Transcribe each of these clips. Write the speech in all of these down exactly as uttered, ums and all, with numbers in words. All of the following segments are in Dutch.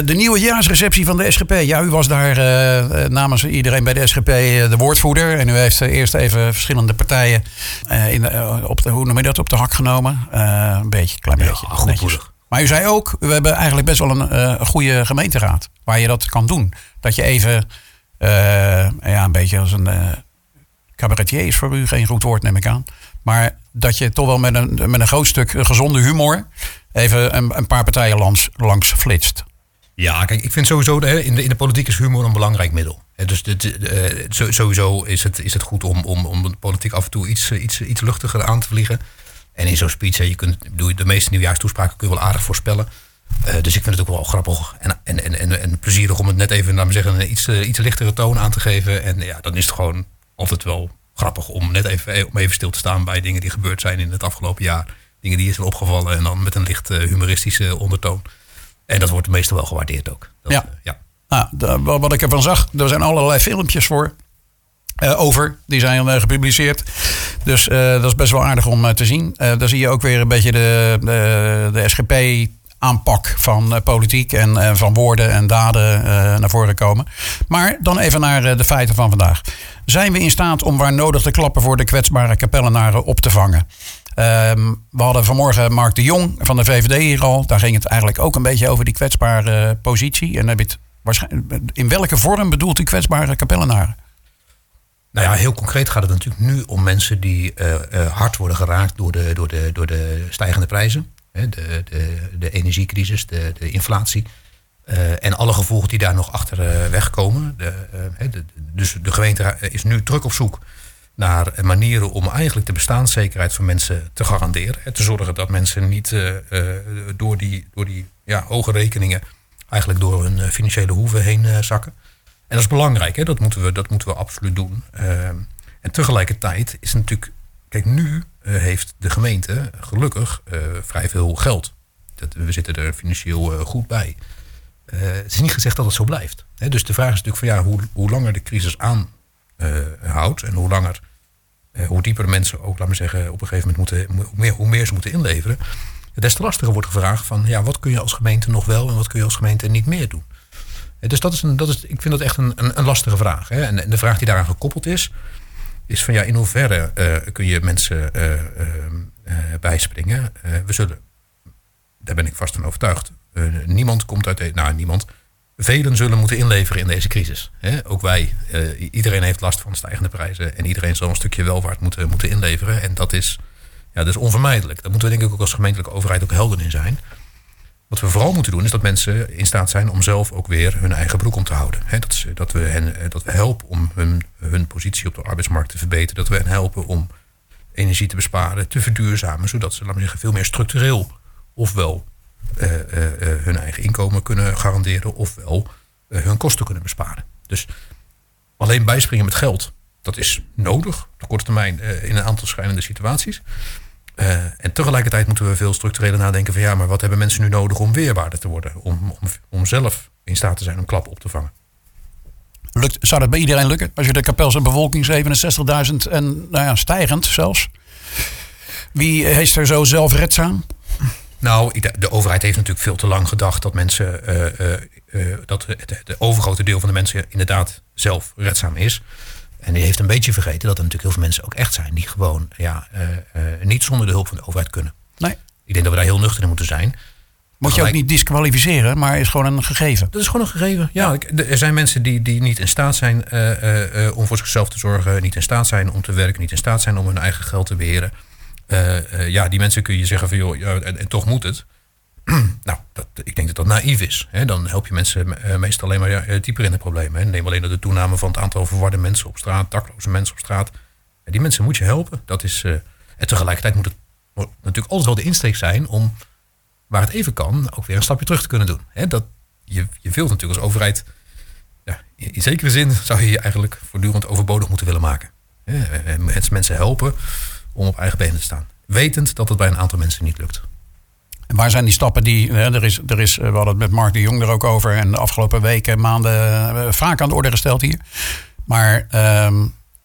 De nieuwe jaarsreceptie van de S G P. Ja, u was daar uh, namens iedereen bij de S G P uh, de woordvoerder. En u heeft uh, eerst even verschillende partijen uh, in de, uh, op de, hoe noem je dat, op de hak genomen. Uh, een beetje, klein ja, beetje. Goed. Maar u zei ook, we hebben eigenlijk best wel een uh, goede gemeenteraad. Waar je dat kan doen. Dat je even, uh, ja, een beetje als een uh, cabaretier is voor u. Geen goed woord, neem ik aan. Maar dat je toch wel met een, met een groot stuk gezonde humor even een, een paar partijen langs, langs flitst. Ja, kijk, ik vind sowieso, in de, in de politiek is humor een belangrijk middel. Dus de, de, de, sowieso is het, is het goed om, om, om de politiek af en toe iets, iets, iets luchtiger aan te vliegen. En in zo'n speech, je kunt, de meeste nieuwjaarstoespraken kun je wel aardig voorspellen. Uh, dus ik vind het ook wel grappig en, en, en, en, en plezierig om het net even, laten we zeggen, een iets, iets lichtere toon aan te geven. En ja, dan is het gewoon altijd wel grappig om net even, om even stil te staan bij dingen die gebeurd zijn in het afgelopen jaar. Dingen die je zijn opgevallen en dan met een licht humoristische ondertoon. En dat wordt meestal wel gewaardeerd ook. Dat, ja. Uh, ja. Nou, de, wat ik ervan zag, er zijn allerlei filmpjes voor uh, over. Die zijn uh, gepubliceerd. Dus uh, dat is best wel aardig om uh, te zien. Uh, daar zie je ook weer een beetje de, de, de S G P aanpak van uh, politiek en uh, van woorden en daden uh, naar voren komen. Maar dan even naar uh, de feiten van vandaag. Zijn we in staat om waar nodig de klappen voor de kwetsbare Capellenaren op te vangen? Um, we hadden vanmorgen Mark de Jong van de V V D hier al. Daar ging het eigenlijk ook een beetje over die kwetsbare uh, positie. En heb je het waarschijnlijk, in welke vorm bedoelt u kwetsbare Capellenaren? Nou ja, heel concreet gaat het natuurlijk nu om mensen die uh, uh, hard worden geraakt door de, door de, door de stijgende prijzen. Hè, de, de, de energiecrisis, de, de inflatie. Uh, en alle gevolgen die daar nog achter uh, wegkomen. De, uh, de, dus de gemeente is nu druk op zoek naar manieren om eigenlijk de bestaanszekerheid van mensen te garanderen. Hè, te zorgen dat mensen niet uh, uh, door die, door die ja, hoge rekeningen eigenlijk door hun financiële hoeven heen uh, zakken. En dat is belangrijk, hè? Dat, moeten we, dat moeten we absoluut doen. Uh, en tegelijkertijd is het natuurlijk, kijk, nu uh, heeft de gemeente gelukkig uh, vrij veel geld. Dat, we zitten er financieel uh, goed bij. Uh, het is niet gezegd dat het zo blijft. Hè? Dus de vraag is natuurlijk van ja, hoe, hoe langer de crisis aanhoudt uh, en hoe langer, uh, hoe dieper mensen ook, laten we zeggen, op een gegeven moment moeten, hoe meer, hoe meer ze moeten inleveren. Des te lastiger wordt gevraagd van ja, wat kun je als gemeente nog wel en wat kun je als gemeente niet meer doen. Dus dat is een, dat is, ik vind dat echt een, een, een lastige vraag. Hè? En, en de vraag die daaraan gekoppeld is, is van ja, in hoeverre uh, kun je mensen uh, uh, uh, bijspringen? Uh, we zullen, daar ben ik vast van overtuigd, uh, niemand komt uit, de, nou niemand, velen zullen moeten inleveren in deze crisis. Hè? Ook wij, uh, iedereen heeft last van stijgende prijzen en iedereen zal een stukje welvaart moeten, moeten inleveren. En dat is, ja, dat is onvermijdelijk. Daar moeten we denk ik ook als gemeentelijke overheid ook helder in zijn. Wat we vooral moeten doen is dat mensen in staat zijn om zelf ook weer hun eigen broek om te houden. He, dat, ze, dat, we hen, dat we helpen om hun, hun positie op de arbeidsmarkt te verbeteren. Dat we hen helpen om energie te besparen, te verduurzamen. Zodat ze, laten we zeggen, veel meer structureel ofwel uh, uh, uh, hun eigen inkomen kunnen garanderen. Ofwel uh, hun kosten kunnen besparen. Dus alleen bijspringen met geld, dat is nodig op de korte termijn uh, in een aantal schrijnende situaties. Uh, en tegelijkertijd moeten we veel structureler nadenken van ja, maar wat hebben mensen nu nodig om weerbaarder te worden? Om, om, om zelf in staat te zijn om klappen op te vangen. Lukt, zou dat bij iedereen lukken? Als je de Kapelse bevolking zevenenzestigduizend en nou ja, stijgend zelfs. Wie is er zo zelfredzaam? Nou, de, de overheid heeft natuurlijk veel te lang gedacht dat mensen, uh, uh, uh, dat het de overgrote deel van de mensen inderdaad zelfredzaam is. En die heeft een beetje vergeten dat er natuurlijk heel veel mensen ook echt zijn die gewoon ja, uh, uh, niet zonder de hulp van de overheid kunnen. Nee. Ik denk dat we daar heel nuchter in moeten zijn. Moet je ook niet disqualificeren, maar is gewoon een gegeven. Dat is gewoon een gegeven. Ja, er zijn mensen die, die niet in staat zijn uh, uh, uh, om voor zichzelf te zorgen, niet in staat zijn om te werken, niet in staat zijn om hun eigen geld te beheren. Uh, uh, ja, die mensen kun je zeggen van joh, ja, en, en toch moet het. Nou, dat, ik denk dat dat naïef is. Hè. Dan help je mensen uh, meestal alleen maar ja, dieper in de problemen. Hè. Neem alleen de toename van het aantal verwarde mensen op straat, dakloze mensen op straat. Ja, die mensen moet je helpen. Dat is, uh, en tegelijkertijd moet het moet natuurlijk altijd wel de insteek zijn om, waar het even kan, ook weer een stapje terug te kunnen doen. Hè. Dat, je, je wilt natuurlijk als overheid, ja, in, in zekere zin zou je je eigenlijk voortdurend overbodig moeten willen maken. Hè. En mensen helpen om op eigen benen te staan. Wetend dat het bij een aantal mensen niet lukt. En waar zijn die stappen die, hè, er is, er is, we hadden het met Mark de Jong er ook over. En de afgelopen weken, maanden uh, vaak aan de orde gesteld hier. Maar um,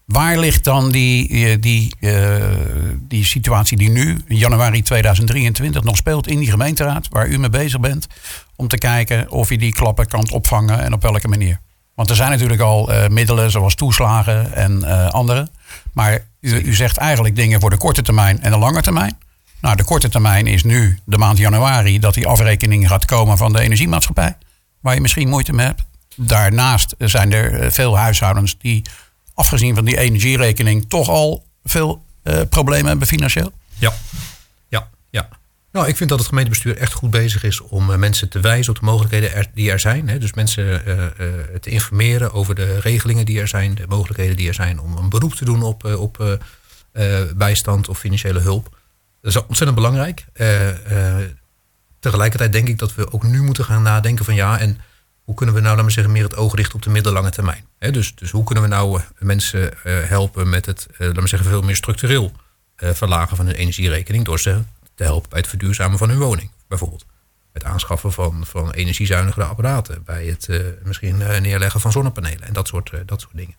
Waar ligt dan die, die, uh, die situatie die nu, in januari tweeduizend drieëntwintig, nog speelt in die gemeenteraad, waar u mee bezig bent, om te kijken of je die klappen kan opvangen en op welke manier? Want er zijn natuurlijk al uh, middelen zoals toeslagen en uh, andere. Maar u, u zegt eigenlijk dingen voor de korte termijn en de lange termijn. Nou, de korte termijn is nu de maand januari dat die afrekening gaat komen van de energiemaatschappij. Waar je misschien moeite mee hebt. Daarnaast zijn er veel huishoudens die, afgezien van die energierekening, toch al veel uh, problemen hebben financieel. Ja, ja, ja. Nou, ik vind dat het gemeentebestuur echt goed bezig is om uh, mensen te wijzen op de mogelijkheden er, die er zijn. Hè. Dus mensen uh, uh, te informeren over de regelingen die er zijn, de mogelijkheden die er zijn om een beroep te doen op, uh, op uh, uh, bijstand of financiële hulp. Dat is ontzettend belangrijk. Uh, uh, tegelijkertijd denk ik dat we ook nu moeten gaan nadenken van ja, en hoe kunnen we nou, laten we zeggen, meer het oog richten op de middellange termijn. He, dus, dus hoe kunnen we nou uh, mensen uh, helpen met het, uh, laten we zeggen, veel meer structureel uh, verlagen van hun energierekening door ze te helpen bij het verduurzamen van hun woning. Bijvoorbeeld het aanschaffen van, van energiezuinigere apparaten, bij het uh, misschien uh, neerleggen van zonnepanelen en dat soort, uh, dat soort dingen.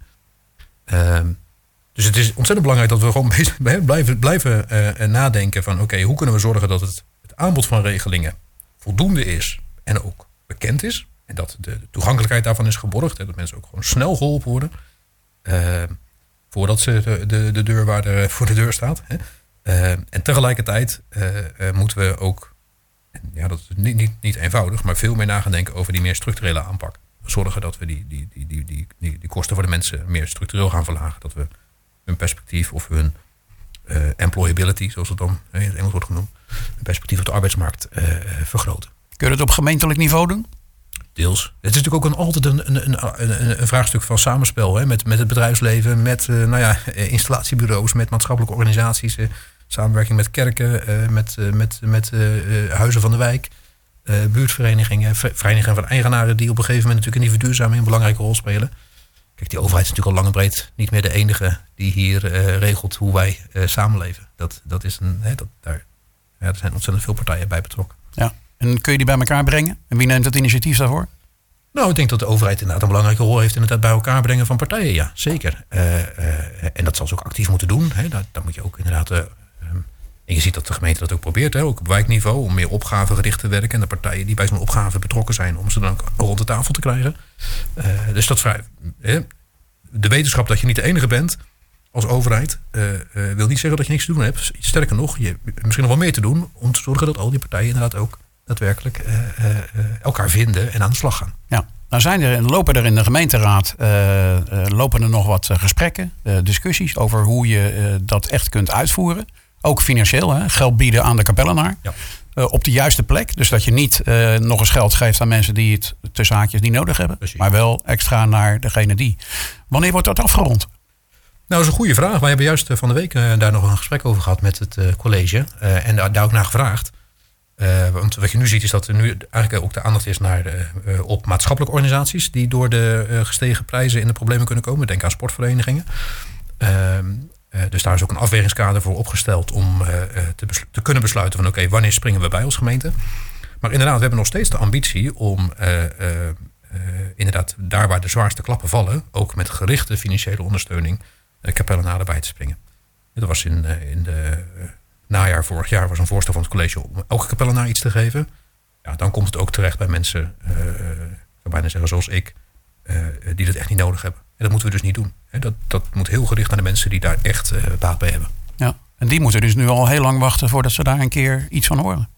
Uh, dus het is ontzettend belangrijk dat we gewoon bezig, blijven, blijven uh, nadenken van oké, okay, hoe kunnen we zorgen dat het, het aanbod van regelingen voldoende is en ook bekend is. En dat de toegankelijkheid daarvan is geborgd. Hè, dat mensen ook gewoon snel geholpen worden. Uh, voordat ze de, de, de deurwaarder voor de deur staat. Hè. Uh, en tegelijkertijd uh, uh, moeten we ook, en ja, dat is niet, niet, niet eenvoudig, maar veel meer na gaan denken over die meer structurele aanpak. Zorgen dat we die, die, die, die, die, die, die kosten voor de mensen meer structureel gaan verlagen. Dat we hun perspectief of hun uh, employability, zoals het dan in het Engels wordt genoemd, hun perspectief op de arbeidsmarkt uh, vergroten. Kun je het op gemeentelijk niveau doen? Deels. Het is natuurlijk ook een, altijd een, een, een, een vraagstuk van samenspel. Hè, met, met het bedrijfsleven, met uh, nou ja, installatiebureaus, met maatschappelijke organisaties. Uh, samenwerking met kerken, uh, met, uh, met, met uh, huizen van de wijk. Uh, buurtverenigingen, verenigingen van eigenaren die op een gegeven moment natuurlijk in die verduurzaming een belangrijke rol spelen. Kijk, die overheid is natuurlijk al lang en breed niet meer de enige die hier uh, regelt hoe wij uh, samenleven. Dat, dat is een, hè, dat, daar, ja, er zijn ontzettend veel partijen bij betrokken. Ja. En kun je die bij elkaar brengen? En wie neemt het initiatief daarvoor? Nou, ik denk dat de overheid inderdaad een belangrijke rol heeft in het bij elkaar brengen van partijen. Ja, zeker. Uh, uh, en dat zal ze ook actief moeten doen. Hè. Daar, daar moet je ook inderdaad... Uh, um, en je ziet dat de gemeente dat ook probeert, hè, ook op wijkniveau, om meer opgavegericht te werken. En de partijen die bij zo'n opgave betrokken zijn, om ze dan ook rond de tafel te krijgen. Uh, dus dat vrij, uh, de wetenschap dat je niet de enige bent als overheid, uh, uh, wil niet zeggen dat je niks te doen hebt. Sterker nog, je hebt misschien nog wel meer te doen om te zorgen dat al die partijen inderdaad ook daadwerkelijk uh, uh, elkaar vinden en aan de slag gaan. Ja, nou zijn er, lopen er in de gemeenteraad uh, uh, lopen er nog wat uh, gesprekken, uh, discussies over hoe je uh, dat echt kunt uitvoeren. Ook financieel, hè? Geld bieden aan de kapellenaar. Ja. Uh, op de juiste plek. Dus dat je niet uh, nog eens geld geeft aan mensen die het tussen haakjes niet nodig hebben. Precies. Maar wel extra naar degene die. Wanneer wordt dat afgerond? Nou, dat is een goede vraag. Wij hebben juist van de week uh, daar nog een gesprek over gehad met het uh, college. Uh, en daar, daar ook naar gevraagd. Uh, want wat je nu ziet is dat er nu eigenlijk ook de aandacht is naar de, uh, op maatschappelijke organisaties die door de uh, gestegen prijzen in de problemen kunnen komen. Denk aan sportverenigingen. Uh, uh, dus daar is ook een afwegingskader voor opgesteld om uh, te, beslu- te kunnen besluiten van oké, okay, wanneer springen we bij als gemeente. Maar inderdaad, we hebben nog steeds de ambitie om uh, uh, uh, inderdaad daar waar de zwaarste klappen vallen, ook met gerichte financiële ondersteuning uh, kapellenaren bij te springen. Dat was in, uh, in de... Uh, najaar vorig jaar was een voorstel van het college om elke kapellenaar iets te geven. Ja, dan komt het ook terecht bij mensen, uh, ik zou bijna zeggen zoals ik, uh, die dat echt niet nodig hebben. En dat moeten we dus niet doen. He, dat, dat moet heel gericht naar de mensen die daar echt uh, baat bij hebben. Ja, en die moeten dus nu al heel lang wachten voordat ze daar een keer iets van horen.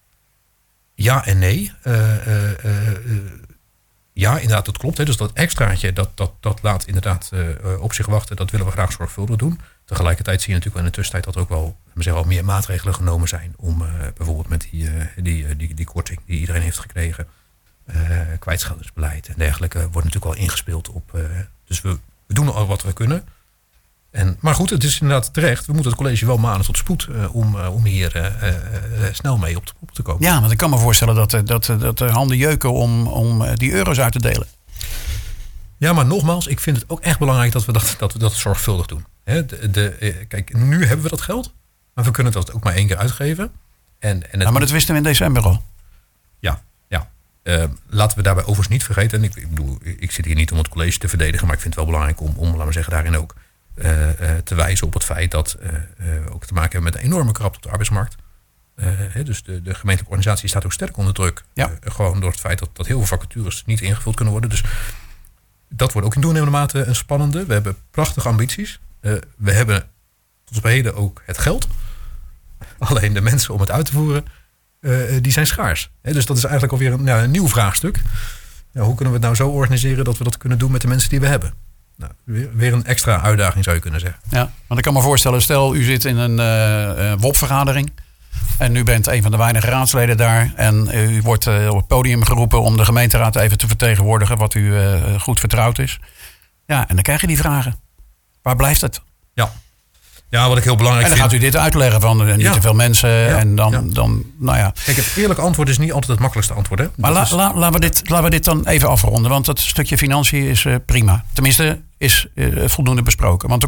Ja en nee. Uh, uh, uh, uh, ja, inderdaad, dat klopt. Hè. Dus dat extraatje, dat, dat, dat laat inderdaad uh, op zich wachten. Dat willen we graag zorgvuldig doen. Tegelijkertijd zie je natuurlijk in de tussentijd dat er ook wel, we zeggen, al meer maatregelen genomen zijn. Om uh, bijvoorbeeld met die, uh, die, uh, die, die korting die iedereen heeft gekregen. Uh, kwijtscheldingsbeleid en dergelijke wordt natuurlijk al ingespeeld op. Uh, dus we, we doen al wat we kunnen. En, maar goed, het is inderdaad terecht. We moeten het college wel manen tot spoed uh, om, uh, om hier uh, uh, snel mee op, op te komen. Ja, want ik kan me voorstellen dat, dat, dat de handen jeuken om, om die euro's uit te delen. Ja, maar nogmaals, ik vind het ook echt belangrijk dat we dat, dat, we dat zorgvuldig doen. He, de, de, kijk, nu hebben we dat geld, maar we kunnen dat ook maar één keer uitgeven. En, en het ja, maar dat wisten we in december al. Ja, ja. Uh, laten we daarbij overigens niet vergeten. En ik, ik bedoel, ik zit hier niet om het college te verdedigen, maar ik vind het wel belangrijk om, om laten we zeggen, daarin ook uh, uh, te wijzen op het feit dat uh, uh, ook te maken hebben met een enorme krapte op de arbeidsmarkt. Uh, he, dus de, de gemeentelijke organisatie staat ook sterk onder druk. Ja. Uh, gewoon door het feit dat, dat heel veel vacatures niet ingevuld kunnen worden. Dus dat wordt ook in toenemende mate een spannende. We hebben prachtige ambities. Uh, we hebben tot op heden ook het geld. Alleen de mensen om het uit te voeren, uh, die zijn schaars. He, dus dat is eigenlijk alweer een, ja, een nieuw vraagstuk. Ja, hoe kunnen we het nou zo organiseren dat we dat kunnen doen met de mensen die we hebben? Nou, weer, weer een extra uitdaging zou je kunnen zeggen. Ja, want ik kan me voorstellen, stel u zit in een uh, W O P-vergadering. En u bent een van de weinige raadsleden daar. En u wordt uh, op het podium geroepen om de gemeenteraad even te vertegenwoordigen wat u uh, goed vertrouwd is. Ja, en dan krijg je die vragen. Waar blijft het? Ja, ja wat ik heel belangrijk vind. En dan vind, gaat u dit uitleggen van uh, niet ja. te veel mensen. Ja. En dan, ja. dan, nou ja. Kijk, het eerlijke antwoord is niet altijd het makkelijkste antwoord. Hè? Maar la, is... la, laten, we dit, laten we dit dan even afronden. Want dat stukje financiën is uh, prima. Tenminste, is uh, voldoende besproken. Want